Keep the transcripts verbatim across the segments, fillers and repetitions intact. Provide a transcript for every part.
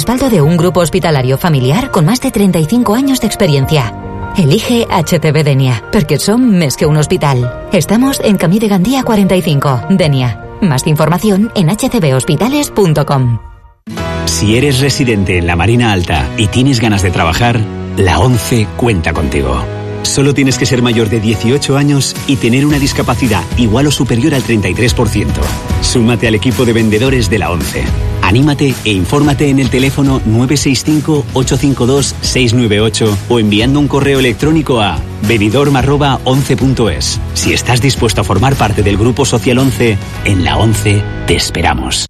respaldo de un grupo hospitalario familiar con más de treinta y cinco años de experiencia. Elige H C B Denia, perquè som més que un hospital. Estamos en Camí de Gandía cuarenta y cinco, Denia. Más información en h c b hospitales punto com. Si eres residente en la Marina Alta y tienes ganas de trabajar, la ONCE cuenta contigo. Solo tienes que ser mayor de dieciocho años y tener una discapacidad igual o superior al treinta y tres por ciento. Súmate al equipo de vendedores de la ONCE. Anímate e infórmate en el teléfono nueve seis cinco, ocho cinco dos, seis nueve ocho o enviando un correo electrónico a venidorm arroba once punto es. Si estás dispuesto a formar parte del Grupo Social ONCE, en la ONCE te esperamos.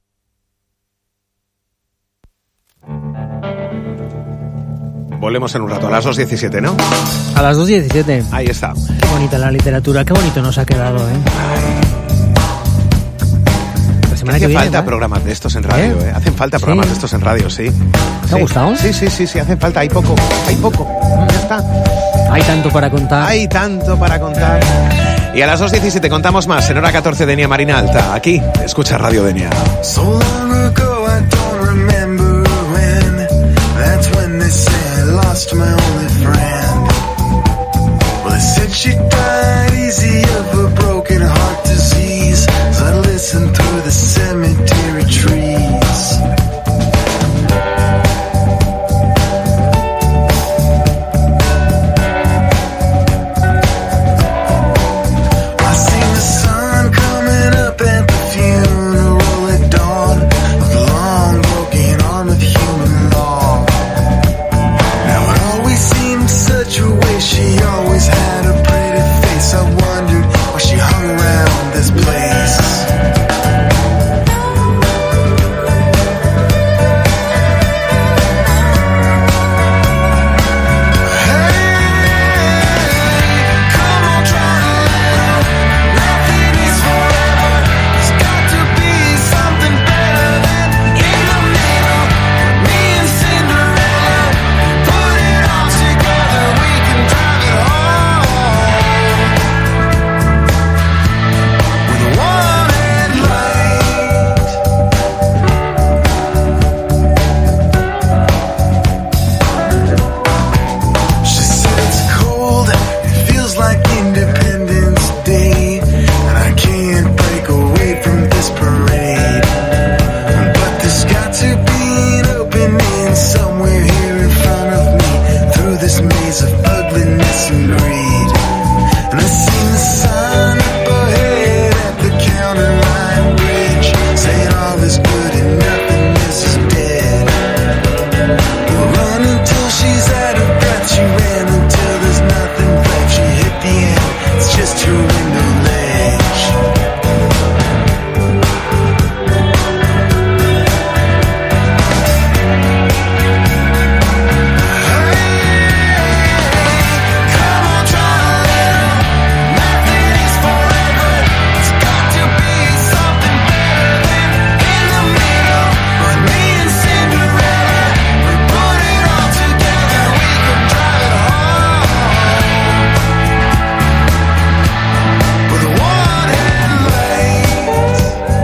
Volvemos en un rato, a las dos diecisiete, ¿no? A las dos diecisiete. Ahí está. Qué bonita la literatura, qué bonito nos ha quedado, ¿eh? La semana que Hace viene, falta ¿no? programas de estos en radio, ¿eh? ¿eh? Hacen falta programas ¿Sí? de estos en radio, sí. ¿Te sí. ha gustado? Sí, sí, sí, sí, hacen falta, hay poco, hay poco. Ya está. Hay tanto para contar. Hay tanto para contar. Y a las dos diecisiete contamos más, en hora catorce, Denia Marina Alta. Aquí, escucha Radio Denia. So long ago I don't remember when. That's when they say I lost my only friend. Well, they said she died easy of a broken heart disease. So I listened through the cemetery trees. I seen the sun coming up at the funeral at dawn of the long broken arm of human law. Now it always seemed such a waste. She always had a pretty face. I wondered why she hung around this place. She said it's cold, it feels like Independence Day, and I can't break away from this parade. But there's got to be an opening somewhere here in front of me, through this maze of ugliness and greed. And I seen the sign up ahead at the counter line bridge, saying all is good and nothingness is dead. Run until she's out of breath. She ran until there's nothing left. She hit the end. It's just her window ledge. Come on, try a little. Nothing is forever. It's got to be something better than in the middle. But me and Cinderella, we put it all together. We could drive it home with one headlight.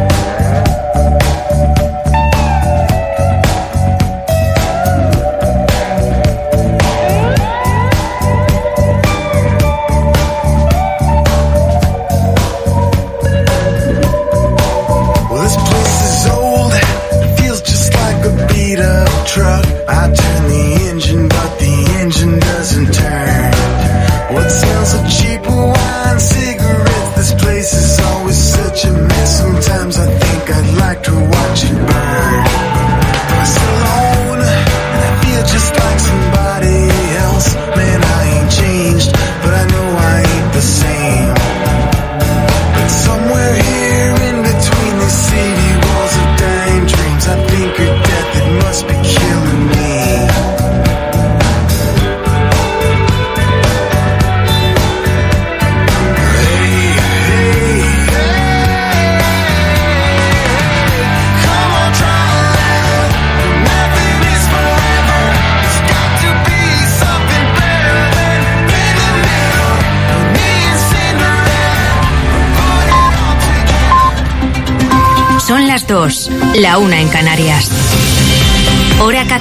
Well, this place is old. It feels just like a beat up truck. I turn the engine, but the engine doesn't turn. What smells of cheap wine, cigarettes? This place is always such a mess. Sometimes I think I'd like to watch it burn. I'm still alone, and I feel just like somebody else. Man, I ain't changed, but I know I ain't the same. But somewhere here in between these city walls of dying dreams, I think of death, it must be killing me. Hey, hey, hey. Come on, try a little. Nothing is forever. It's got to be something better than in the middle. Me and Cinderella, put it all together. Son las dos, la una en Canarias. Hora